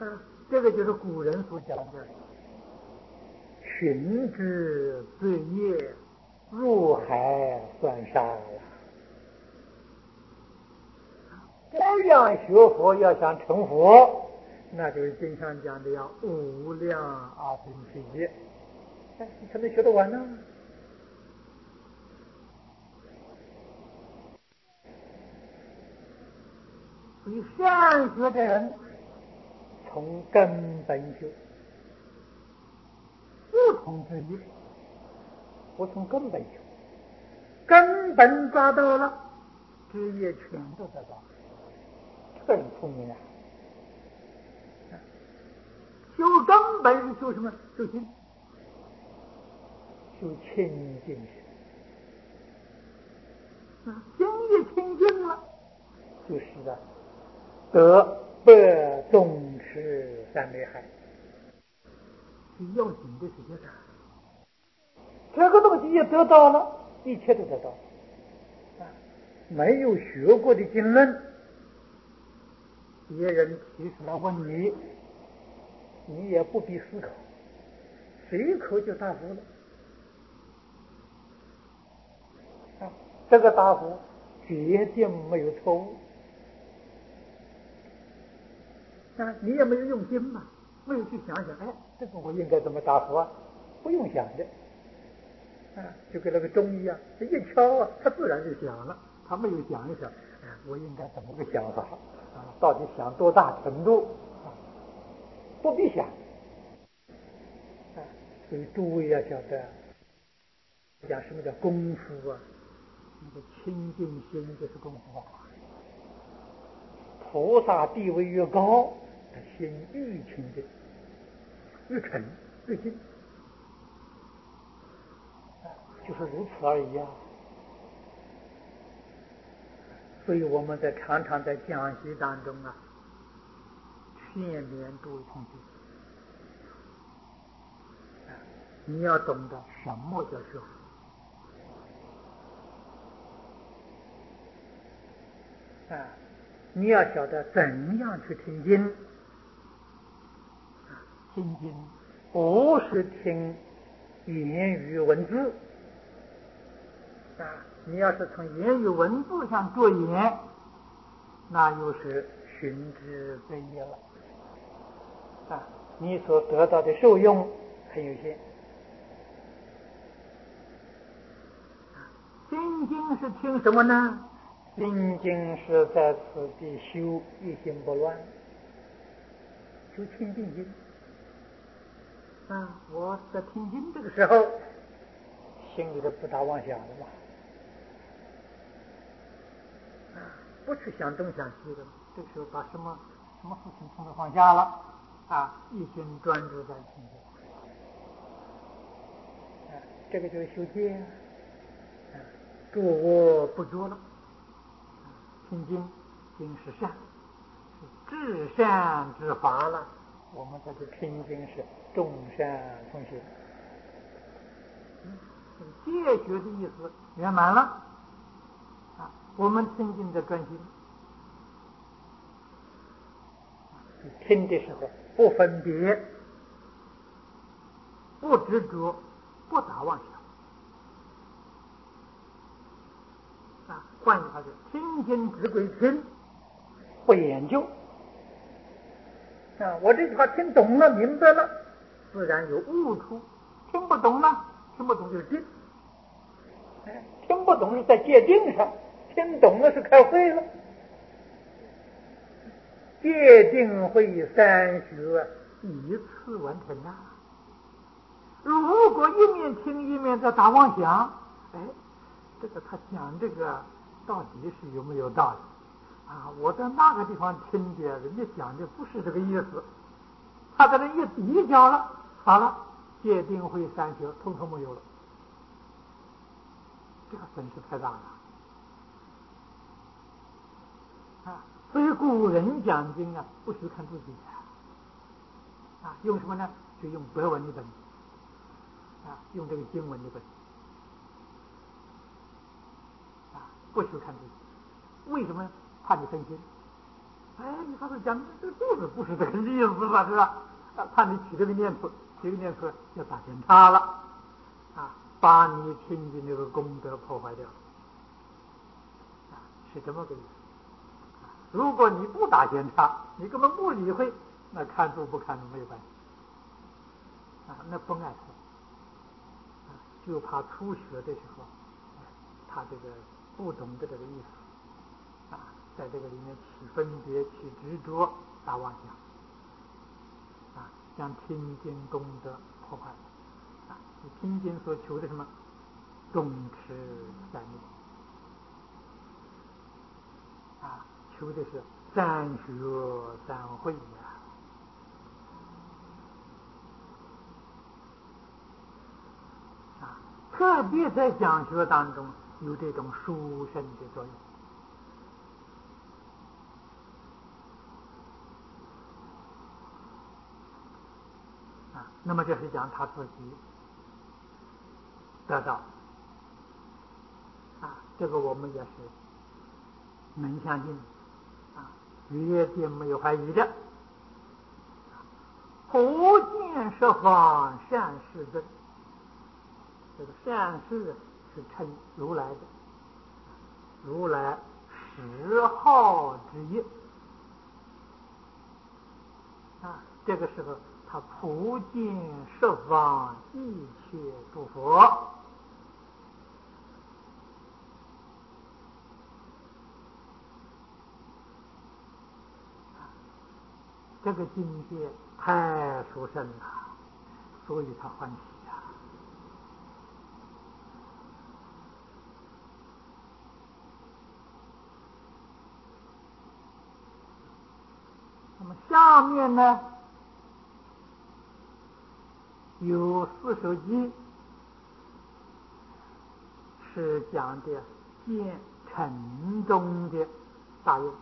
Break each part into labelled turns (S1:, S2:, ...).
S1: 这个就是古人所讲的群之罪业，入海算杀了。这样学佛要想成佛，那就是经上讲的要无量阿僧祇劫，你才能学得完呢。所以善学的人从根本修，不从自己，我从根本修，根本抓到了，枝叶全都得到。这个人聪明啊！修根本是修什么？修心，修清净心。心一清净了，就是得百众持三昧海。最要紧的是这个，这个东西也得到了，一切都得到了。没有学过的经论，别人提出来问你，你也不必思考，随口就答复了。这个答复决定没有错误。你也没有用心嘛，没有去想想，这个我应该怎么答复啊？不用想的，就跟那个钟一样，一敲它自然就响了。他没有想一想，我应该怎么个想法到底想多大程度不必想。所以诸位要晓得，讲什么叫功夫啊？那个清净心就是功夫啊。菩萨地位越高，他心愈清净，越沉越静，就是如此而已啊。所以我们常常在讲习当中劝勉诸位同学，你要懂得什么叫学佛，你要晓得怎样去听经。听经不是听言语文字你要是从言语文字上着眼，那又是寻之罪业了你所得到的受用很有限。心经是听什么呢？心经是在此地修一心不乱，修清净心我在听经这个时候，心里头不大妄想的嘛不去想东想西的，这个时候把什么事情统统放下了一心专注在听经这个就是修戒诸我不着了。听经是善，是至善之法了。我们在这听经是众善奉行，戒学的意思圆满了我们听经的专心，听的时候不分别，不执着，不打妄想换句话说，听经只归听，不研究我这句话听懂了明白了，自然有悟处。听不懂了，听不懂就是定听不懂是在戒定上，听懂了是开会了。戒定慧三学一次完成如果一面听一面在打妄想，这个他讲这个到底是有没有道理我在那个地方听见人家讲的不是这个意思，他在这一比较了，好了，戒定慧三学统统没有了，这个损失太大了所以古人讲经不许看自己用什么呢？就用白文的本用这个经文的本不许看自己。为什么？怕你分心哎，你告诉讲这个肚子不是这个意思了，是吧？怕你起这个念头，要打检查了，把你听经这个功德破坏掉，是这么个意思。如果你不打检查，你根本不理会，那看住不看住没有关系，那不爱护，就怕初学的时候，他这个不懂得这个意思，在这个里面起分别、起执着、打妄想，将听经功德破坏，你听经所求的什么？众持三昧，求的是三学三会特别在讲学当中有这种殊胜的作用。那么这是讲他自己得到，这个我们也是能相信，绝对没有怀疑的。普见十方善事尊，这个善事是称如来的，如来十号之一，这个时候他普见十方一切诸佛，这个境界太殊胜了，所以他欢喜啊。那么下面呢，有4首偈是讲的见尘中的大用，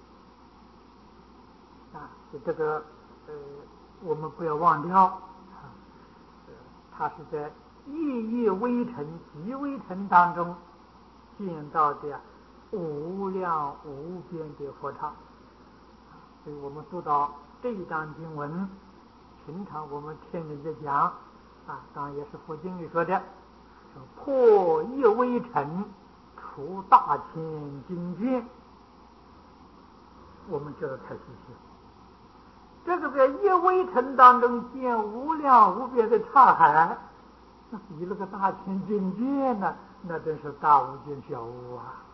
S1: 这个我们不要忘掉，它是在夜夜微尘、极微尘当中见到的无量无边的佛刹。所以我们读到这一章经文，平常我们听人家讲，当然也是佛经里说的，破夜微尘，除大千经卷，我们觉得太稀奇。这个在夜微尘当中见无量无边的刹海，那比那个大千经卷呢，那真是大巫见小巫啊！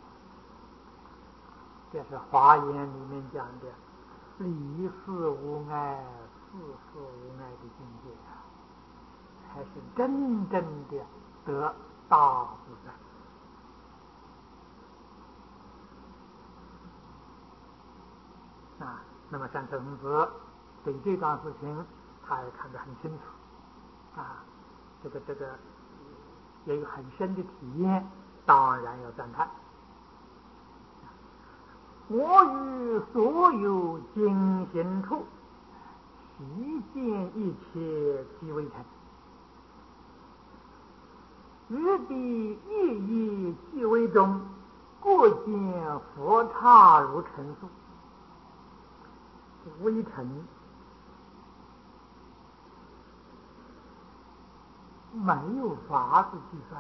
S1: 这是华严里面讲的离世无碍、世事无碍的境界才是真正的得大自在。那么善知子对这桩事情他也看得很清楚，这个也有很深的体验，当然要赞叹。我于所有经行处，悉见一切即为尘，于彼夜夜即为中，过见佛刹如尘数。微尘没有法子计算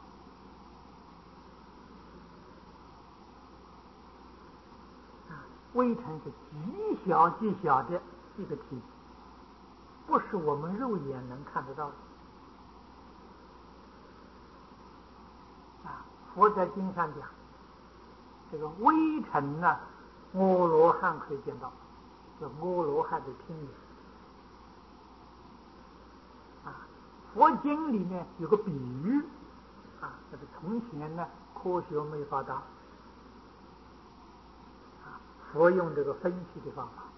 S1: 微尘是极小极小的一个体积，不是我们肉眼能看得到的。佛在经上讲，这个微尘呢，阿罗汉可以见到，叫阿罗汉的听力。佛经里面有个比喻，这个从前呢科学没有发达，佛用这个分析的方法，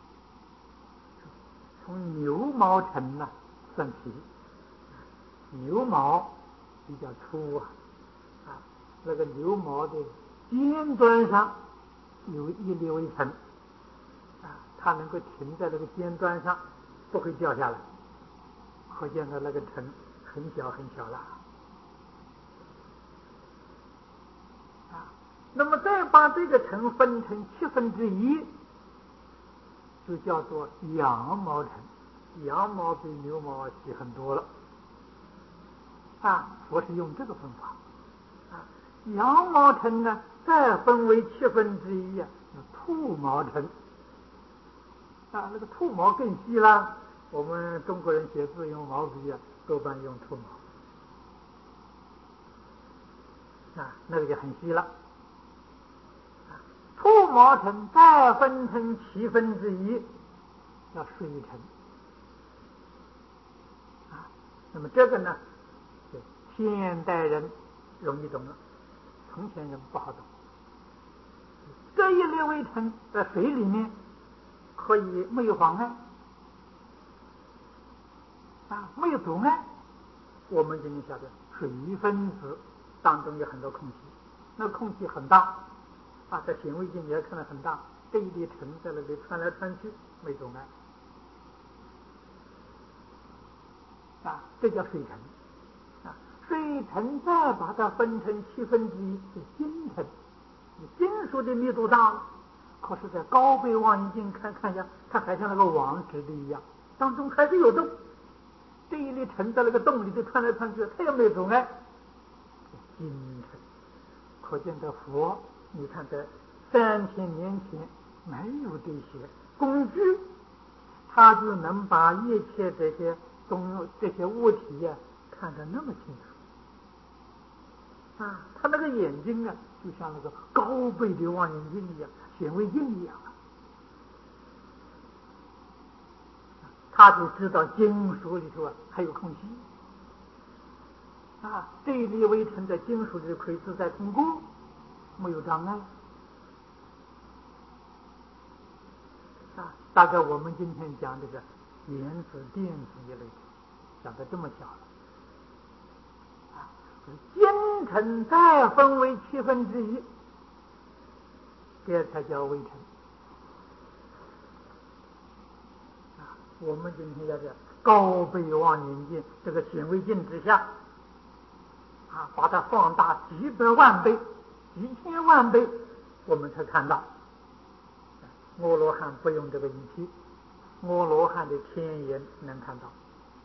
S1: 从牛毛尘呢算起，牛毛比较粗那个牛毛的尖端上有一粒微尘，它能够停在这个尖端上，不会掉下来，可见的那个尘很小很小了。那么再把这个尘分成1/7， 就叫做羊毛尘，羊毛比牛毛细很多了。佛是用这个分法。羊毛尘呢，再分为1/7兔毛尘。那个兔毛更细了。我们中国人写字用毛笔多半用兔毛。那个就很细了。兔毛尘再分成1/7，叫水尘。那么这个呢，现代人容易懂了，从前人不好懂。这一类微尘在水里面可以没有妨碍，没有阻碍。我们今天晓得水分子当中有很多空气，那空气很大，在显微镜也看得很大，这一粒尘在那里穿来穿去，没阻碍。这叫水尘。水尘再把它分成1/7是金尘。金属的密度大了，可是在高倍望远镜看一下，它还像那个网直的一样，当中还是有洞。这一粒尘在那个洞里就穿来穿去，它也没有阻碍。金尘。可见的佛，你看在3000年前没有这些工具，他就能把一切这些物体看得那么清楚。他那个眼睛就像那个高倍的望远镜一样，显微镜一样。他就知道金属里头还有空隙。这一粒微尘在金属里可以自在通过，没有障碍。大概我们今天讲这个原子、电子一类的，讲得这么小了。金尘再分为1/7，这才叫微尘。我们今天要在高倍望远镜这个显微镜之下，把它放大几百万倍、几千万倍，我们才看到。阿罗汉不用这个仪器，阿罗汉的天眼能看到。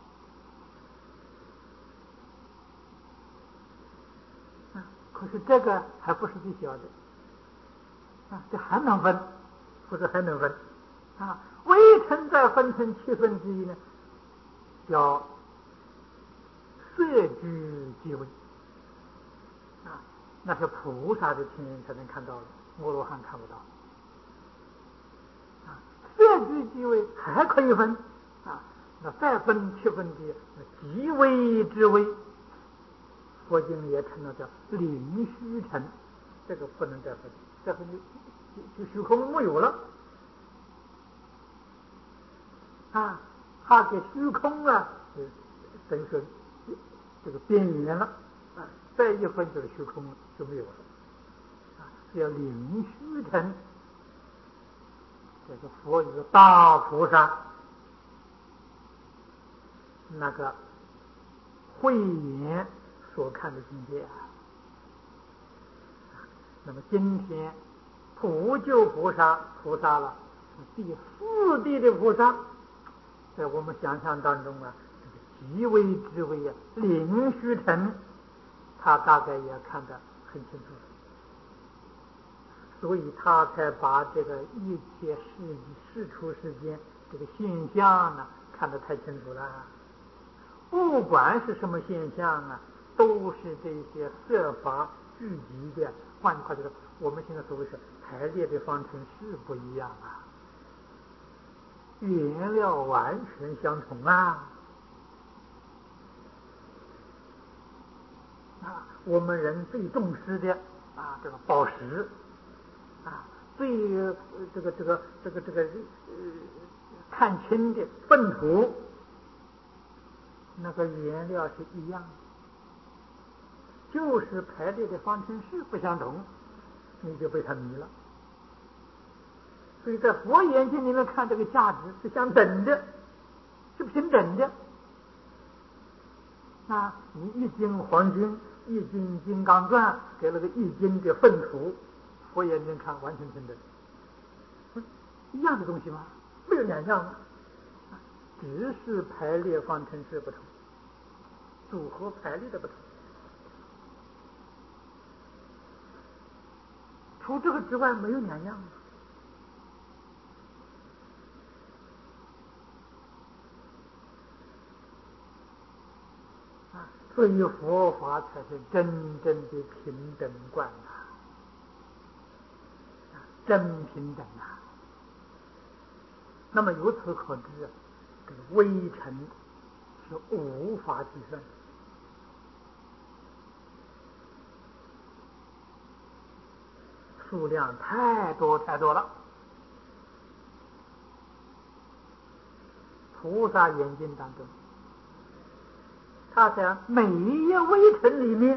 S1: 可是这个还不是最小的，这还能分，或者还能分。微尘再分成1/7呢，叫色聚即微。那是菩萨的天眼才能看到的，阿罗汉看不到。色聚即微还可以分，那再分1/7，极微之微。佛经也称了叫灵虚尘，这个不能再分，再分就虚空没有了。它给虚空等于说这个边缘了，再一分就是虚空就没有了。叫灵虚尘。这个佛是大菩萨，那个慧眼所看的境界。那么今天普救菩萨了，第4地的菩萨，在我们想象当中极微之微灵虚尘，他大概也看得很清楚，所以他才把这个一切世出世间这个现象看得太清楚了。不管是什么现象都是这些色法聚集的。换句话就是，我们现在所谓是排列的方程式不一样原料完全相同我们人最重视的这个宝石最看清的粪土，那个原料是一样的，就是排列的方程式不相同，你就被他迷了。所以在佛眼睛里面看这个价值是相等的，是平等的。你1斤黄金，1斤金刚钻，给了个1斤的粪土，佛眼睛看完全平等，一样的东西吗？没有有两样啊，只是排列方程式不同，组合排列的不同。除这个之外没有两样啊！所以佛法才是真正的平等观真平等啊！那么由此可知这个微尘是无法计算的。数量太多太多了，菩萨眼睛当中，他在每一微尘里面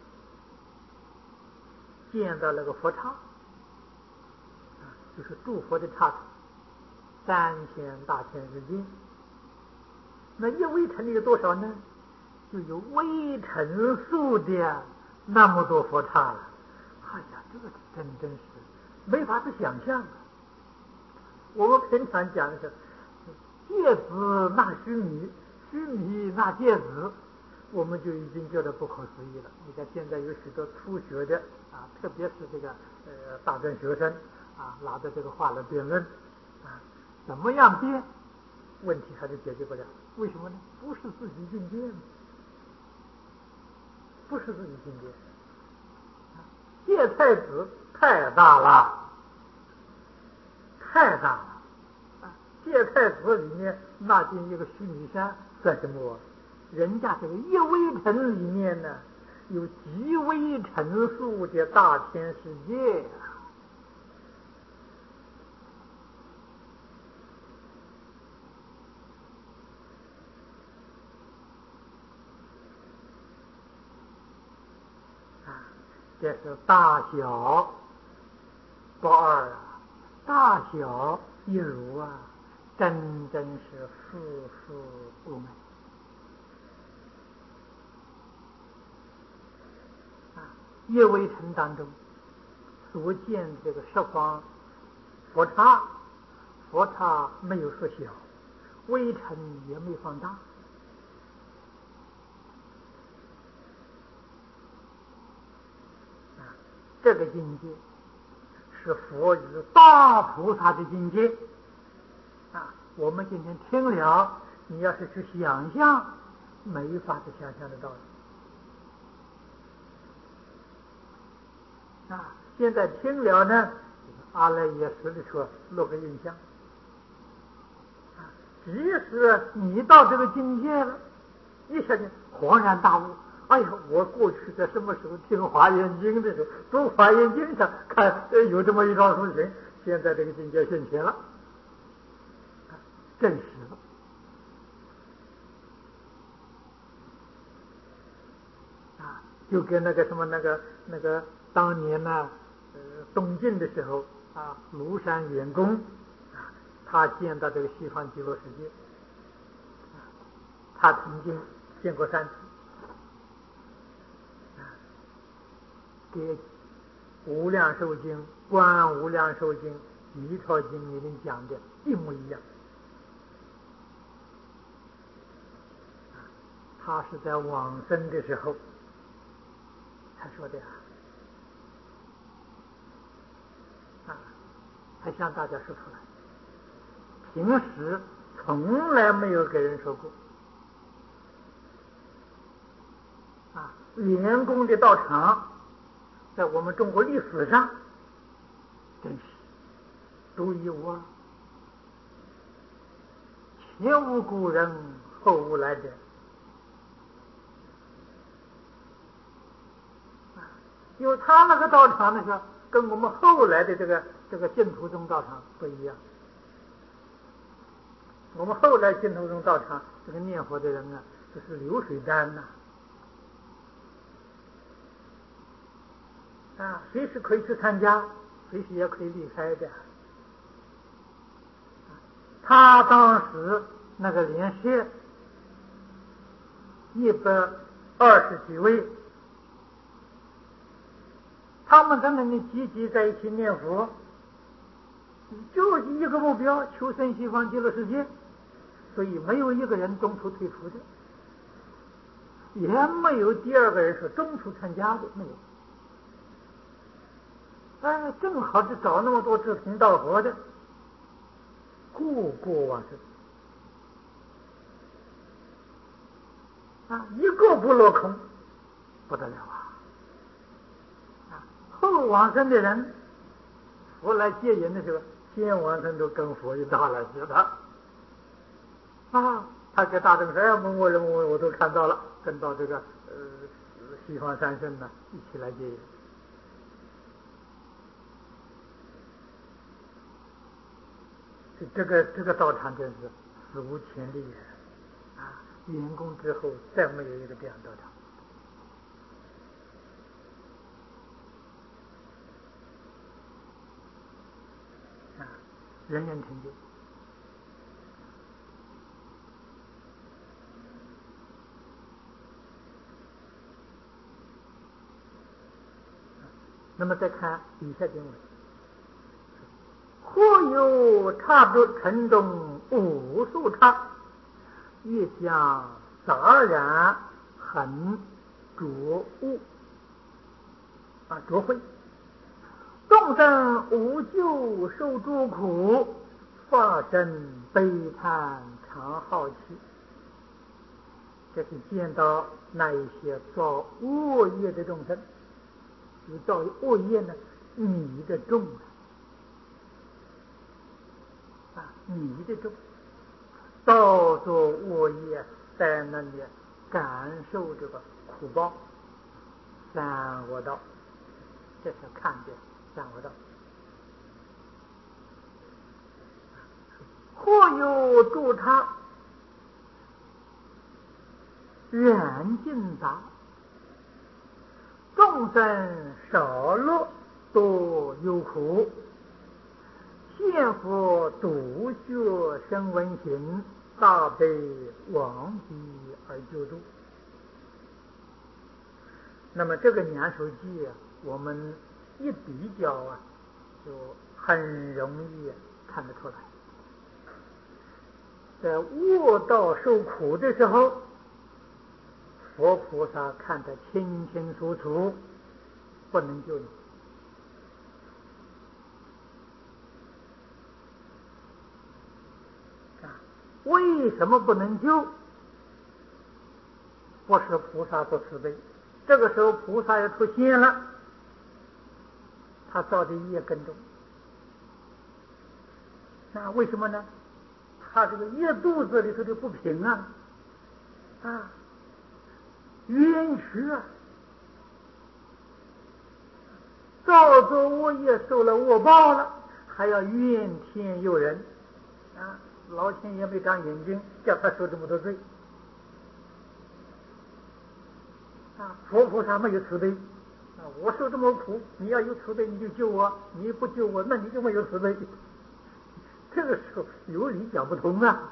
S1: 见到那个佛刹，就是诸佛的刹土，3000大千世界。那一微尘里有多少呢？就有微尘数的那么多佛刹了。哎呀，这个真是没法子想象啊！我们平常讲的是芥子纳须弥，须弥纳芥子，我们就已经觉得不可思议了。你看现在有许多初学的特别是这个大专学生拿着这个话来辩论怎么样辩，问题还是解决不了。为什么呢？不是自己境界吗？不是自己境界。芥菜子太大了，太大了芥菜子里面纳进一个须弥山算什么？人家这个一微尘里面呢，有极微尘数的大千世界这是大小不二大小一如真是世事无碍一微尘当中所见这个十方佛刹，佛刹没有缩小，微尘也没放大这个境界是佛与大菩萨的境界我们今天听了，你要是去想象，没法子想象得到现在听了呢，阿赖耶识里说落个印象即使你到这个境界了，一下就恍然大悟。哎呀，我过去在什么时候听华严经的时候，读华严经上看有这么一桩事情，现在这个境界现前了，证实了就跟那个什么那个当年呢东晋的时候庐山元公他见到这个西方极乐世界他曾经见过3次给无量寿经、观无量寿经、弥陀经里面讲的一模一样他是在往生的时候他说的他向大家说出来，平时从来没有给人说过员工的道场在我们中国历史上真是独一无二，前无古人后无来者因为他那个道场呢是跟我们后来的这个净土宗道场不一样。我们后来净土宗道场这个念佛的人就是流水单随时可以去参加，随时也可以离开的。他当时那个莲社120几位，他们在那里集集在一起念佛， 就是一个目标，求生西方极乐世界，所以没有一个人中途退出的，也没有第二个人是中途参加的，没有。哎，正好是找那么多志同道合的，个个往生啊，一个不落空，不得了啊！后往生的人，佛来接引的时候，先往生都跟佛一道来接他啊。他给大众说：“哎，某某人我都看到了，跟到这个西方三圣呢一起来接引。”这个道场真是史无前例啊！圆工之后再没有一个这样道场啊，人人成就。那么再看底下经文，或有差不城中无数差，越将杂染痕浊物啊浊秽，众生无救受诸苦，发生悲叹常好奇。这是见到那一些造恶业的众生，有造恶业呢，迷的重啊，迷的重，造作恶业，在那里感受这个苦报，三恶道，这是看见三恶道。或有助他远近杂，众生少乐多忧苦，现佛独学生闻行，大悲往彼而救度。那么这个两首偈我们一比较就很容易看得出来。在恶道受苦的时候，佛菩萨看得清清楚楚，不能救你啊！为什么不能救？不是菩萨不慈悲，这个时候菩萨也出现了，他造的业更重。那为什么呢？他这个业肚子里头的不平啊，冤屈啊，造作恶业受了恶报了，还要怨天尤人啊！老天爷没长眼睛，叫他受这么多罪啊！佛菩萨没有慈悲啊！我受这么苦，你要有慈悲你就救我，你不救我，那你就没有慈悲。这个时候有理讲不通啊！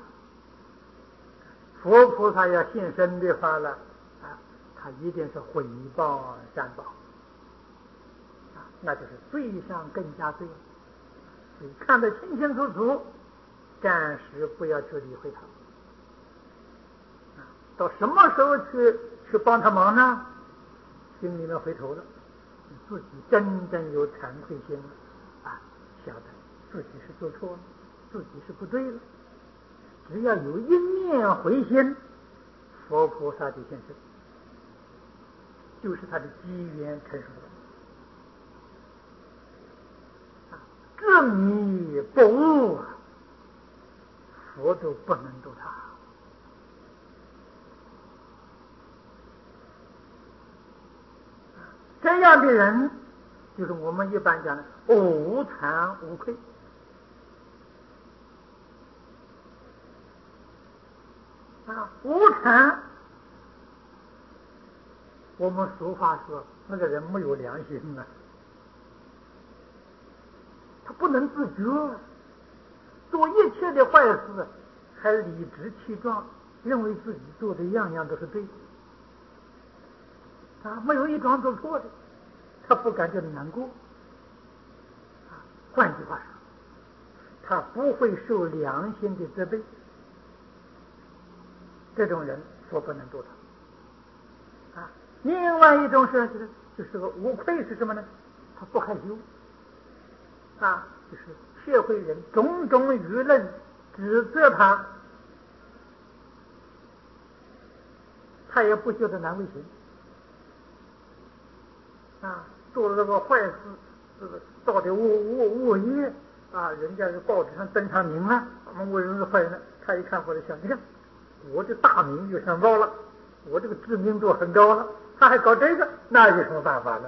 S1: 佛菩萨要现身的话了啊，他一定是回报善报啊，那就是罪上更加罪，所以看得清清楚楚，暂时不要去理会他啊。到什么时候去帮他忙呢？心里面回头了，自己真正有惭愧心了啊，晓得自己是做错了，自己是不对了。只要有一念回心，佛菩萨就现身，就是他的机缘成熟了。执迷不悟，佛都不能度他。这样的人，就是我们一般讲的无惭无愧。无惭，我们俗话说，那个人没有良心啊，他不能自觉，做一切的坏事还理直气壮，认为自己做的样样都是对的没有一桩做错的，他不感觉难过换句话说， 他不会受良心的责备。这种人佛不能度他啊。另外一种是就是个无愧，是什么呢？他不害羞啊，就是社会人种种舆论指责他，他也不觉得难为情啊。做了这个坏事，这个造的恶业啊，人家在报纸上登上名了，我们为人是坏人，他一看或者想，你看我的大名就上报了，我这个知名度很高了，他还搞这个，那有什么办法呢？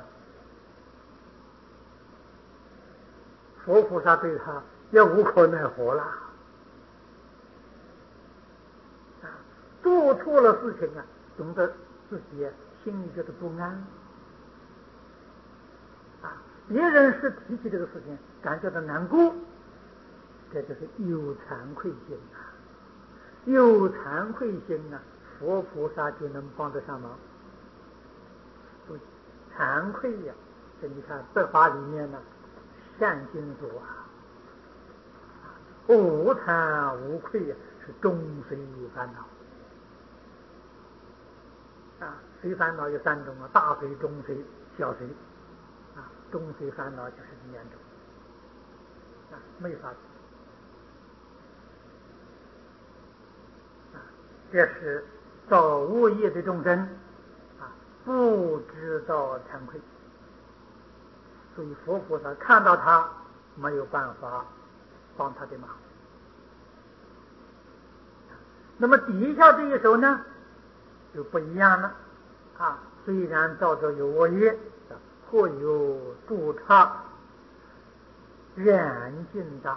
S1: 佛菩萨对他也无可奈何了啊。做错了事情啊，总得自己心里觉得不安啊。别人是提起这个事情感觉到难过，这就是有惭愧心啊。有惭愧心啊，佛菩萨就能帮得上忙。所以惭愧呀，这你看佛法里面呢，善心说啊，无惭无愧呀，是中随烦恼啊。随烦恼有三种啊，大随、中随、小随啊。中随烦恼就是这两种啊，没法子啊。这是造恶业的众生啊，不知道惭愧，所以佛菩萨看到他没有办法帮他的忙。那么底下这一手呢就不一样了啊。虽然造着有恶业，或有助差染尽障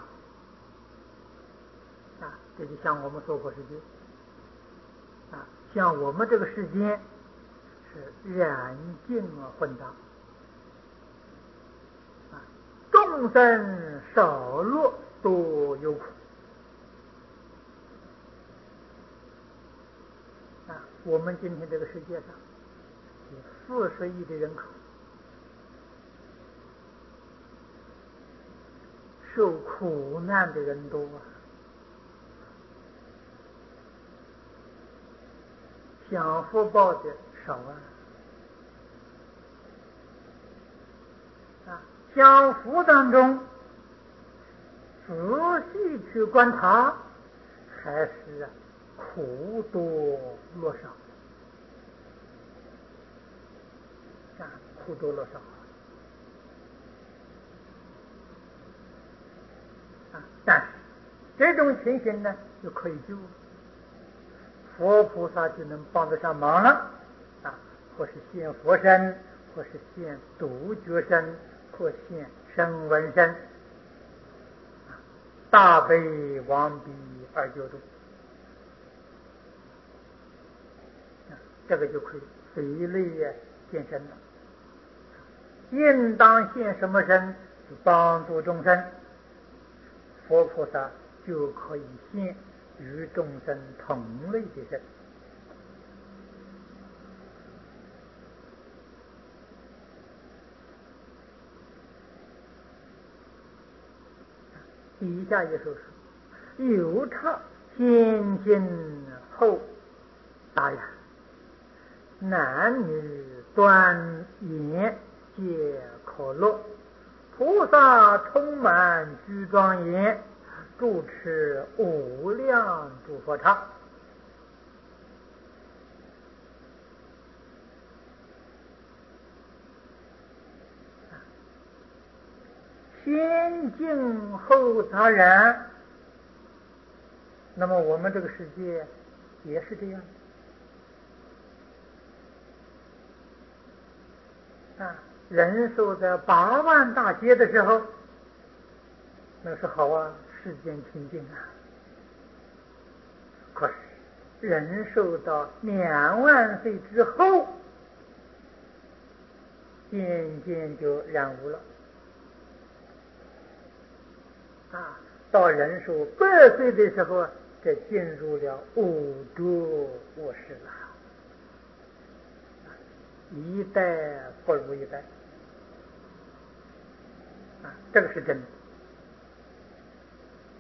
S1: 啊。这就像我们娑婆世界啊，像我们这个世界是染尽混杂啊，众生少乐多有苦啊。我们今天这个世界上有40亿的人口，受苦难的人多啊，享福报的少啊。享福当中仔细去观察，还是苦多乐少啊，苦多乐少啊。但是这种情形呢，就可以救，佛菩萨就能帮得上忙了啊。或是现佛身，或是现独觉身，或现声闻身，大悲王彼而救度啊。这个就可以随类现身了。应当现什么身？帮助众生，佛菩萨就可以现与众生同类的身。底下一首是有差先今后答然，男女端严皆可乐，菩萨充满居庄严，住持无量诸佛刹。先净后杂染，那么我们这个世界也是这样啊。人寿在8万大劫的时候，那是好啊，世间清净啊。可是人寿到2万岁之后，渐渐就染污了啊。到人寿100岁的时候，这进入了五浊恶世了，一代不如一代啊。这个是真的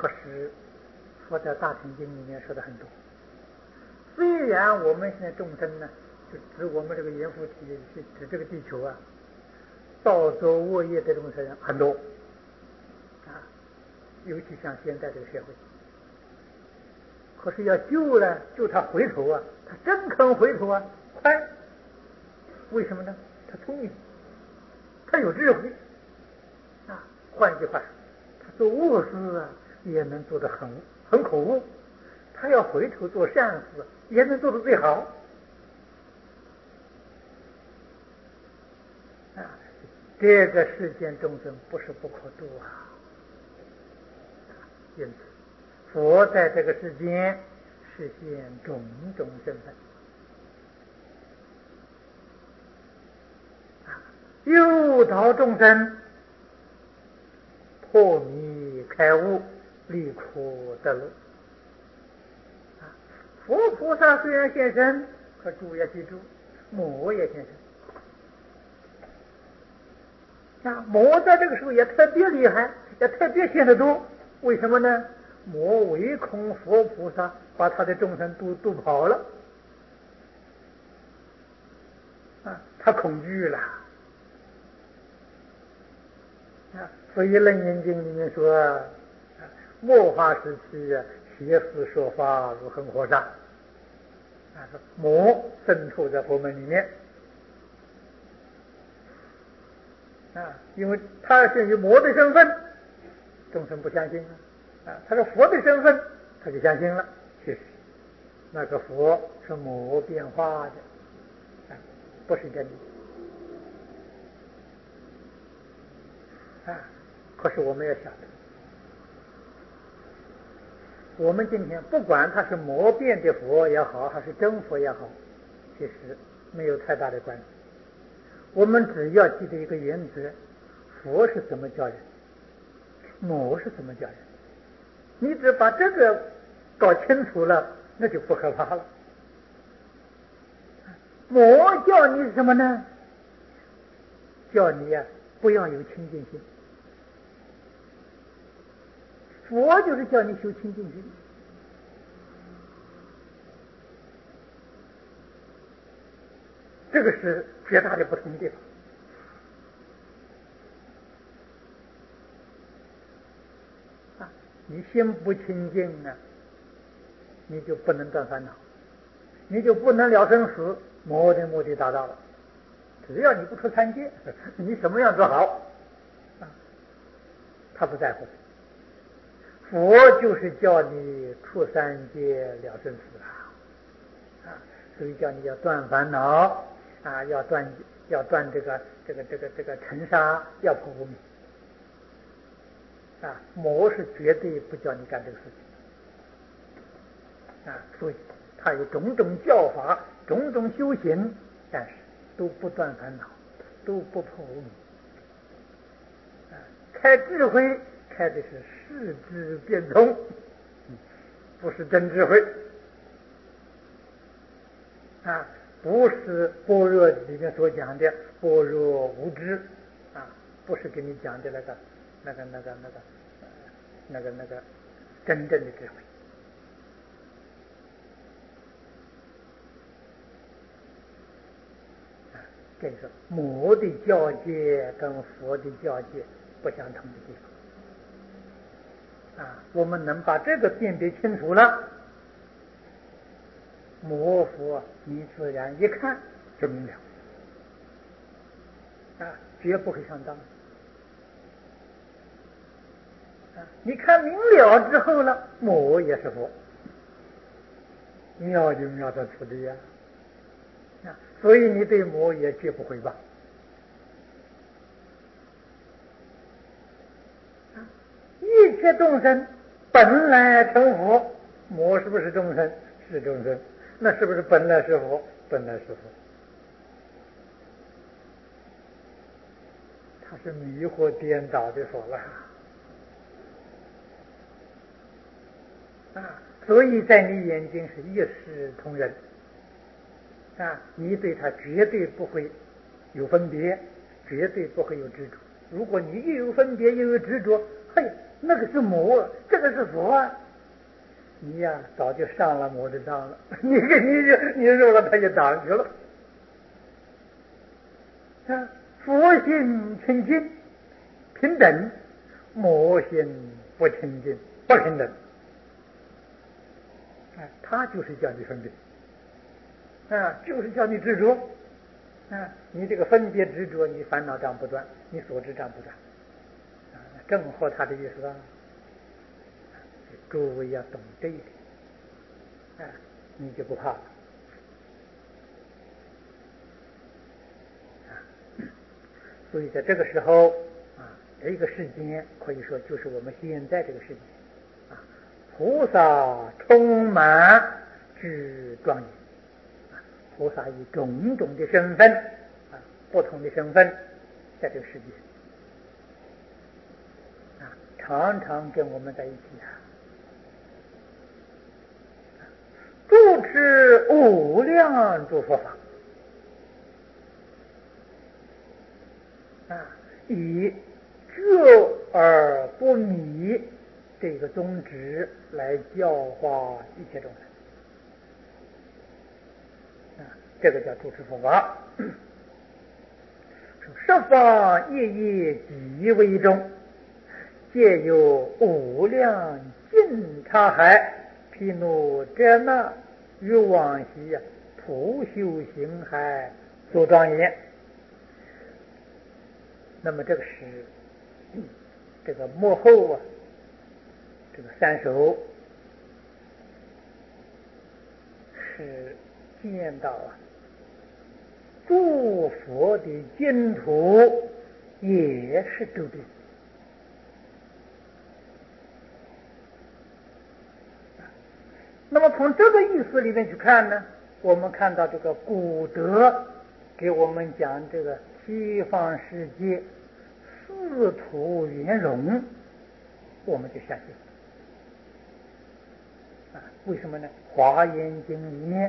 S1: 可是佛在大乘经里面说的很多。虽然我们现在众生呢，就指我们这个阎浮提，指这个地球啊，造作恶业的众生很多啊，尤其像现在这个社会。可是要救呢，救他回头啊，他真肯回头啊，快。为什么呢？他聪明，他有智慧啊。换句话说，他做恶事啊，也能做得很可恶。他要回头做善事，也能做得最好啊。这个世间众生不是不可度啊。因此，佛在这个世间实现种种身份啊，诱导众生破迷开悟，离苦得乐啊。佛菩萨虽然现身，可诸位要记住，魔也现身啊。魔在这个时候也特别厉害，也特别显得多。为什么呢？魔唯恐佛菩萨把他的众生都跑了啊，他恐惧了啊。所以《楞严经》里面说，末法时期邪思说法如恒河沙啊，说魔渗透在佛门里面啊，因为他是以魔的身份，众生不相信啊，他是佛的身份，他就相信了。其实那个佛是魔变化的啊，不是真的啊。可是我们要晓得，我们今天不管他是魔变的佛也好，还是真佛也好，其实没有太大的关系。我们只要记得一个原则：佛是怎么教人，魔是怎么教人。你只把这个搞清楚了，那就不可怕了。魔教你什么呢？叫你不要有清净心。佛就是叫你修清净心。这个是绝大的不同地方啊！你心不清净呢，你就不能断烦恼，你就不能了生死，魔的目的达到了。只要你不出三界，你什么样都好啊，他不在乎。佛就是叫你出三界了生死啊，所以叫你要断烦恼啊，要断这个尘沙，要破无明啊。魔是绝对不叫你干这个事情啊，所以他有种种教法，种种修行，但是都不断烦恼，都不破无明啊。开智慧开的是世智变通，不是真智慧啊，不是般若里面所讲的般若无知啊，不是给你讲的那个真正的智慧啊。这个魔的教界跟佛的教界不相同的地方啊，我们能把这个辨别清楚了，魔佛你自然一看就明了啊，绝不会上当啊。你看明了之后了，魔也是佛，妙就妙在此地啊。所以你对魔也绝不回报啊。一切众生本来成佛，魔是不是众生？是众生。那是不是本来是佛？本来是佛。他是迷惑颠倒的佛了啊。所以在你眼睛是一视同仁啊，你对他绝对不会有分别，绝对不会有执着。如果你又有分别又有执着，嘿， 那个是魔，这个是佛啊。你呀，早就上了魔的当了，你入了他就当去了。啊，佛性清净平等，魔性不清净不平等。他就是叫你分别，就是叫你执着。你这个分别执着，你烦恼障不断，你所知障不断。正合他的意思啊。诸位要懂这一点，你就不怕了。所以在这个时候这个世间可以说就是我们现在这个世界菩萨充满之庄严。菩萨以种种的身份不同的身份在这个世界常常跟我们在一起主持无量诸佛法以觉而不迷这个宗旨来教化一切众生这个叫主持佛法。十方业业即为中，皆有无量尽差海，毗卢遮那于往昔普修行海所庄严。那么这个是这个幕后这个三首是见到诸佛的净土也是周边。那么从这个意思里面去看呢，我们看到这个古德给我们讲这个西方世界四土圆融，我们就相信为什么呢？华严经里面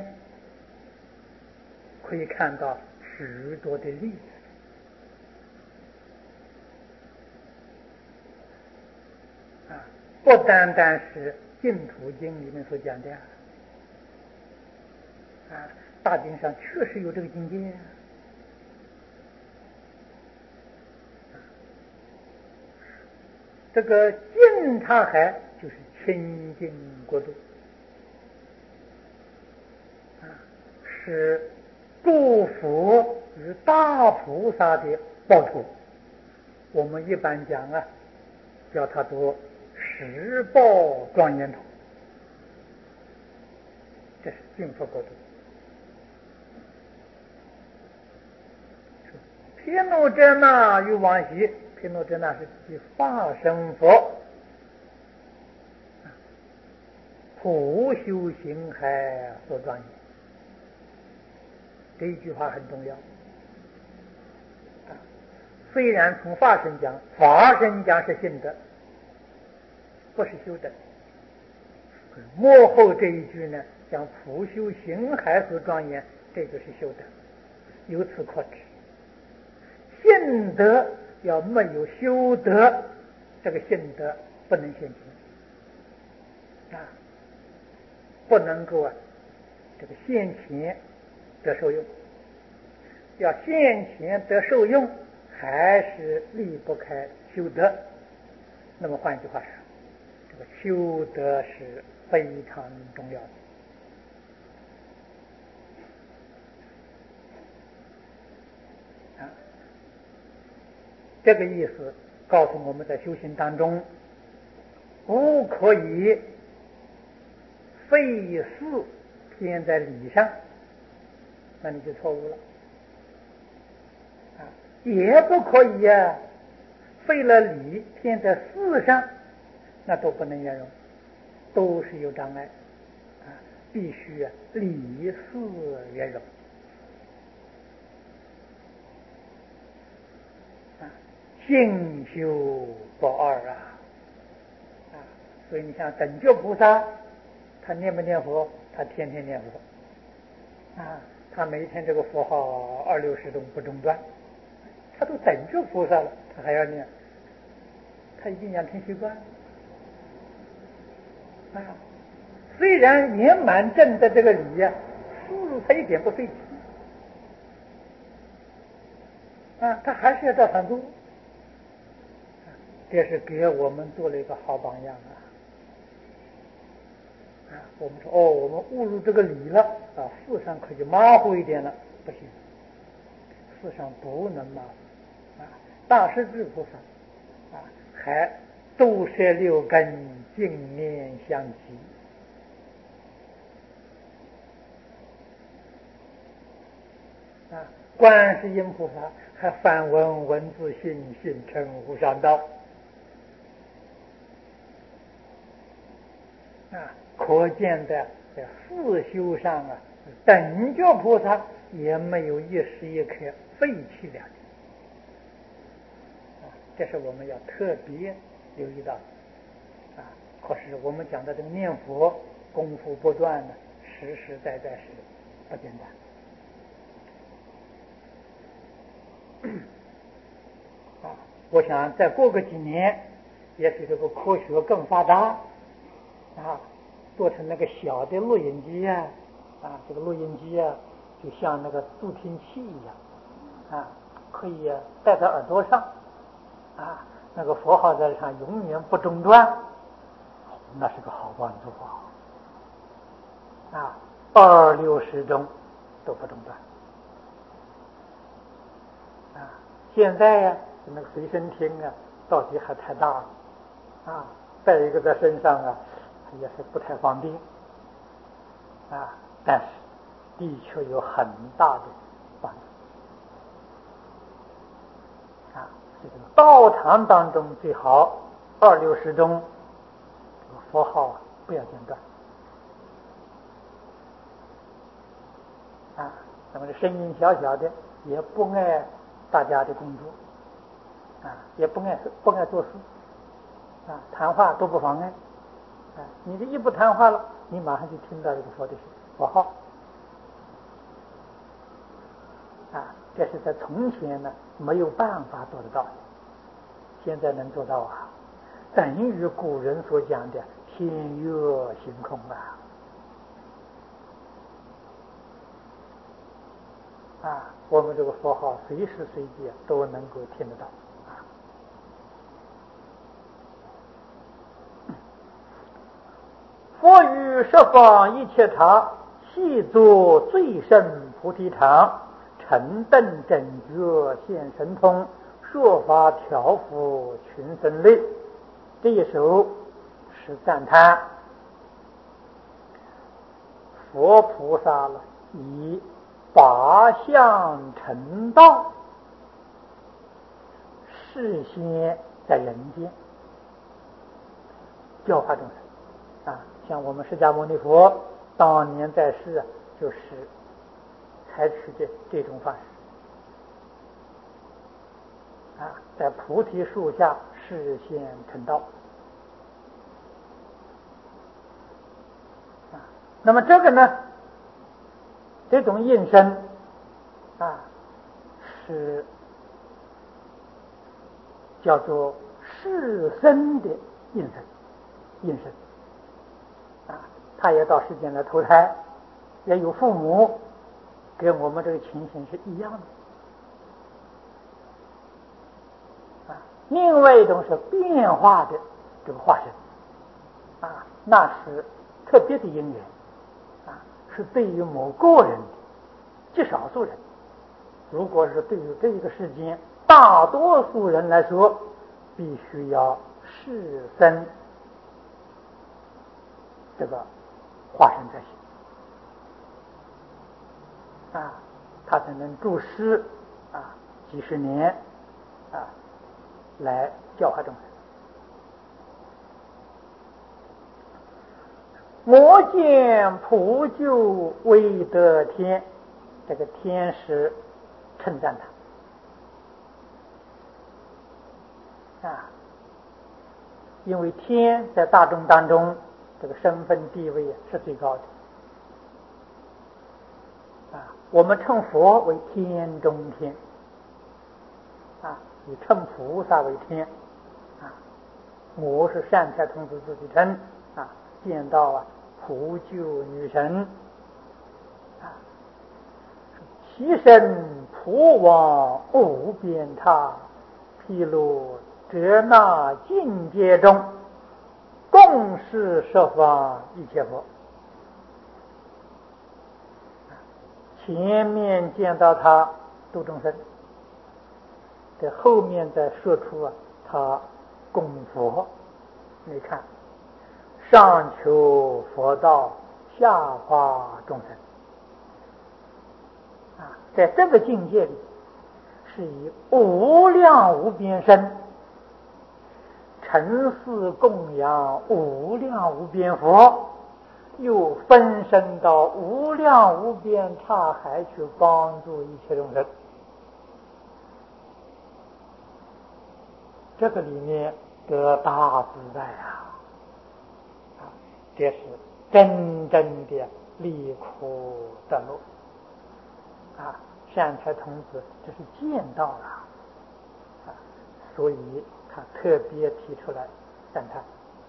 S1: 可以看到许多的例子不单单是净土经里面所讲的大经上确实有这个境界这个净察海就是清净国度是诸佛与大菩萨的报土。我们一般讲叫它做十报庄严土，这是净佛国度。毗卢遮那于往昔，毗卢遮那是指化身佛，普修行海所庄严。这一句话很重要虽然从法身讲，法身讲是信德，不是修德。幕后这一句呢，讲普修行海所庄严，这就是修德。由此可知，信德要没有修德，这个信德不能现前不能够这个现前得受用。要现前得受用，还是离不开修德。那么换句话说，这个修德是非常重要的这个意思告诉我们在修行当中不可以费事偏在理上，那你就错误了也不可以费了理偏在事上，那都不能圆融，都是有障碍必须理事圆融性修不二所以你像等觉菩萨，他念不念佛？他天天念佛他每一天这个佛号260中不中断，他都等觉菩萨了，他还要念，他已经养成习惯啊，虽然圆满正的这个理呀，他一点不费气啊，他还是要照常做。这是给我们做了一个好榜样啊！我们说我们误入这个理了啊，世上可就马虎一点了，不行，世上不能马虎啊！大势至菩萨啊，还度摄六根，净念相继啊！观世音菩萨还梵文文字信，信称无上道。啊，可见的在四修上啊，等觉菩萨也没有一时一刻废弃了啊，这是我们要特别留意到的啊。可是我们讲的这个念佛功夫不断呢，实实在在是不简单啊。我想再过个几年，也许这个科学更发达啊，做成那个小的录音机啊，这个录音机啊，就像那个助听器一样啊，可以戴在耳朵上啊，那个佛号在上永远不中断，那是个好帮助啊，260钟都不中断啊。现在呀，那个随身听啊，到底还太大了啊，带一个在身上啊，也是不太方便啊，但是的确有很大的帮助啊。这个道场当中最好260钟这个佛号不要间断啊。那么这声音小小的，也不碍大家的工作啊，也不碍做事啊，谈话都不妨碍啊。你这一不谈话了，你马上就听到这个佛的佛号啊。这是在从前呢没有办法做得到，现在能做到啊，等于古人所讲的天乐行空啊，我们这个佛号随时随地都能够听得到啊。佛于十方一切场，细作最胜菩提场，成等正觉现神通，说法调伏群生类。这一首是赞叹佛菩萨了，以八相成道，示现在人间教化众生啊。像我们释迦牟尼佛当年在世就是采取的这种方式啊，在菩提树下示现成道啊。那么这个呢，这种应身啊，是叫做世身的应身啊，他也到世间来投胎，也有父母，跟我们这个情形是一样的啊。另外一种是变化的这个化身啊，那是特别的因缘啊，是对于某个人极少数人。如果是对于这个世间大多数人来说，必须要世身这个化身才行啊，他才能住世啊几十年啊，来教化众生。我见普救未得天，这个天是称赞他啊，因为天在大众当中这个身份地位是最高的啊。我们称佛为天中天啊，以称菩萨为天啊。我是善财童子自己称啊， 见到普救女神其身普往无边他，披露遮那境界中，共事十方一切佛。前面见到他度众生，在后面再说出他供佛。你看，上求佛道，下化众生在这个境界里，是以无量无边身承事供养无量无边佛，又分身到无量无边刹海去帮助一切众生。这个里面得大自在这是真正的离苦得乐善财童子这是见到了所以他特别提出来赞叹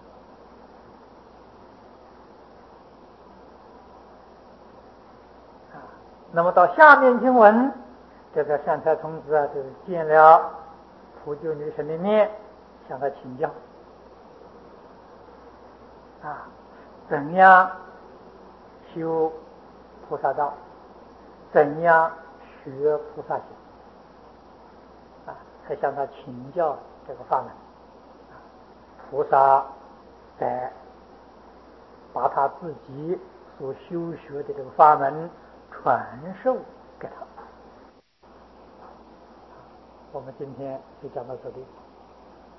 S1: 那么到下面经文，这个善财童子就是见了普救女神的面，向他请教怎样修菩萨道，怎样学菩萨行还向他请教这个法门菩萨在把他自己所修学的这个法门传授给他。我们今天就讲到这里。